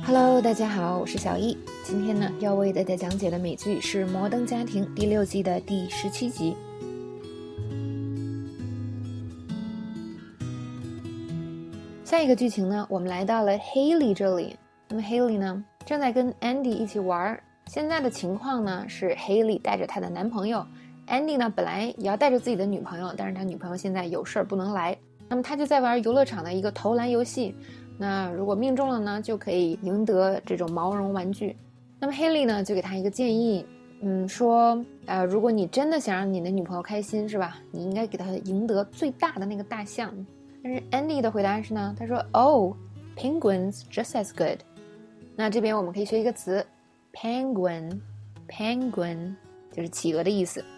Hello， 大家好，我是小易。今天呢，要为大家讲解的美剧是《摩登家庭》第6季的第17集。下一个剧情呢，我们来到了 Haley 这里。那么 Haley 呢，正在跟 Andy 一起玩。现在的情况呢，是 Haley 带着她的男朋友 ，Andy 呢本来也要带着自己的女朋友，但是他女朋友现在有事儿不能来。那么他就在玩游乐场的一个投篮游戏。那如果命中了呢，就可以赢得这种毛绒玩具。那么 Haley 呢，就给他一个建议，说，如果你真的想让你的女朋友开心，是吧？你应该给她赢得最大的那个大象。但是 Andy 的回答是呢，他说 ，Oh, penguins just as good。那这边我们可以学一个词 ，penguin， 就是企鹅的意思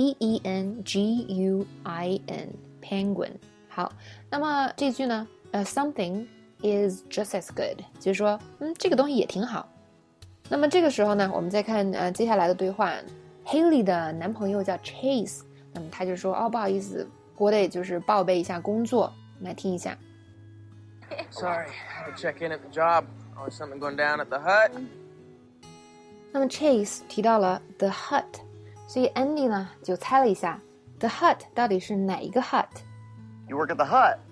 ，P-E-N-G-U-I-N， penguin。好，那么这句呢，something is just as good， 就是说，这个东西也挺好。那么这个时候呢，我们再看接下来的对话 ，Haley 的男朋友叫 Chase， 那么他就说，不好意思，我得就是报备一下工作，来听一下。 Sorry, I had to check in at the job. Always something going down at the hut. 那么 Chase 提到了 the hut， 所以 Andy 呢就猜了一下 the hut 到底是哪一个 hut。You work at the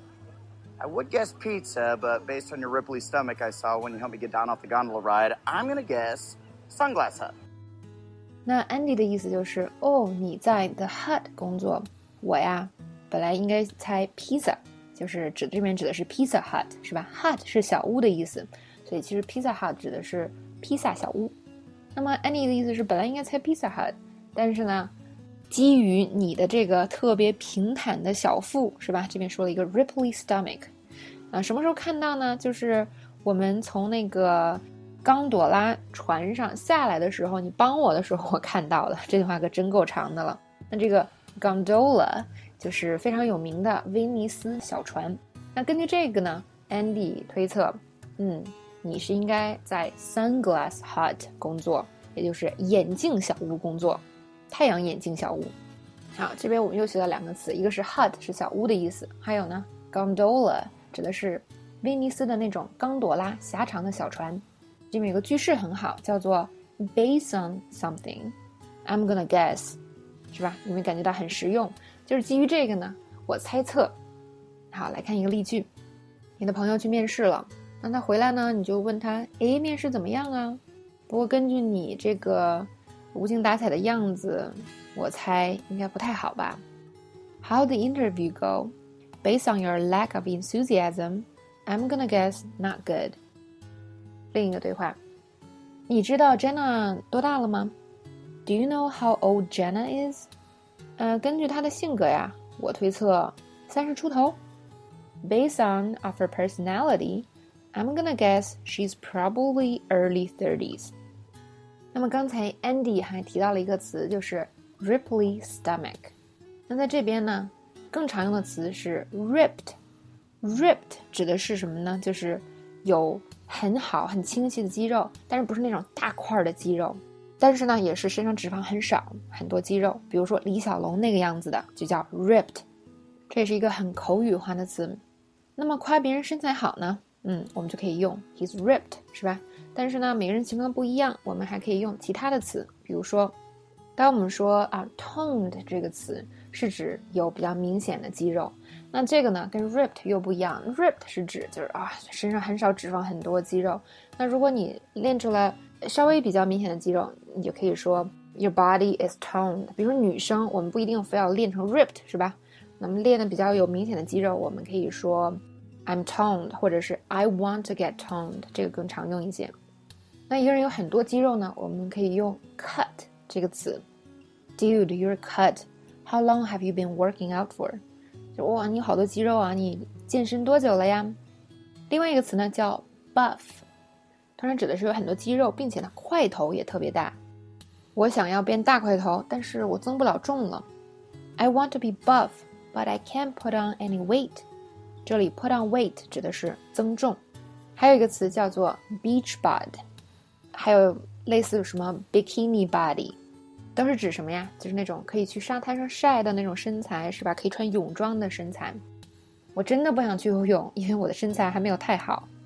hut.I would guess pizza, but based on your Ripley stomach I saw when you helped me get down off the gondola ride, I'm gonna guess Sunglass Hut. 那 Andy 的意思就是，你在 The Hut 工作，我呀，本来应该猜 pizza， 就是这边指的是 Pizza Hut， 是吧 ？Hut 是小屋的意思，所以其实 Pizza Hut 指的是披萨小屋。那么 Andy 的意思是，本来应该猜 Pizza Hut， 但是呢，基于你的这个特别平坦的小腹，是吧？这边说了一个 Ripley stomach， 什么时候看到呢？就是我们从那个冈朵拉船上下来的时候，你帮我的时候我看到了。这句话可真够长的了。那这个 gondola 就是非常有名的威尼斯小船。那根据这个呢 ，Andy 推测，你是应该在 Sunglass Hut 工作，也就是眼镜小屋工作。太阳眼镜小屋。好，这边我们又学到两个词，一个是 hut 是小屋的意思，还有呢 gondola 指的是威尼斯的那种冈朵拉狭长的小船。这边有个句式很好，叫做 based on something I'm gonna guess， 是吧？有没有感觉到很实用？就是基于这个呢，我猜测。好，来看一个例句，你的朋友去面试了，那他回来呢，你就问他，面试怎么样啊？不过根据你这个无精打采的样子，我猜应该不太好吧。How the interview go? Based on your lack of enthusiasm, I'm gonna guess not good. 另一个对话，你知道 Jenna 多大了吗？ Do you know how old Jenna is? 根据她的性格呀，我推测30出头。Based on of her personality, I'm gonna guess she's probably early 30s.那么刚才 Andy 还提到了一个词，就是 Ripley stomach。那在这边呢，更常用的词是 ripped。ripped 指的是什么呢？就是有很好很清晰的肌肉，但是不是那种大块的肌肉，但是呢也是身上脂肪很少，很多肌肉，比如说李小龙那个样子的，就叫 ripped。这也是一个很口语化的词。那么夸别人身材好呢，我们就可以用 he's ripped， 是吧？但是呢，每个人情况不一样，我们还可以用其他的词，比如说，当我们说toned 这个词是指有比较明显的肌肉，那这个呢跟 ripped 又不一样 ，ripped 是指就是身上很少脂肪很多肌肉。那如果你练出来稍微比较明显的肌肉，你就可以说 your body is toned。比如说女生，我们不一定非要练成 ripped， 是吧？那么练的比较有明显的肌肉，我们可以说 I'm toned， 或者是 I want to get toned， 这个更常用一些。那一个人有很多肌肉呢，我们可以用 cut 这个词。Dude, you're cut. How long have you been working out for? 就你好多肌肉啊，你健身多久了呀？另外一个词呢叫 buff， 通常指的是有很多肌肉，并且呢块头也特别大。我想要变大块头，但是我增不了重了。I want to be buff, but I can't put on any weight. 这里 put on weight 指的是增重。还有一个词叫做 beach bod，还有类似什么 bikini body， 都是指什么呀？就是那种可以去沙滩上晒的那种身材，是吧？可以穿泳装的身材。我真的不想去游泳，因为我的身材还没有太好。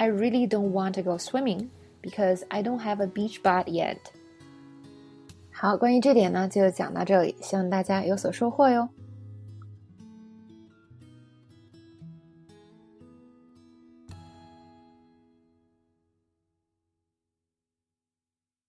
I really don't want to go swimming because I don't have a beach bod yet. 好，关于这点呢就讲到这里，希望大家有所收获哟。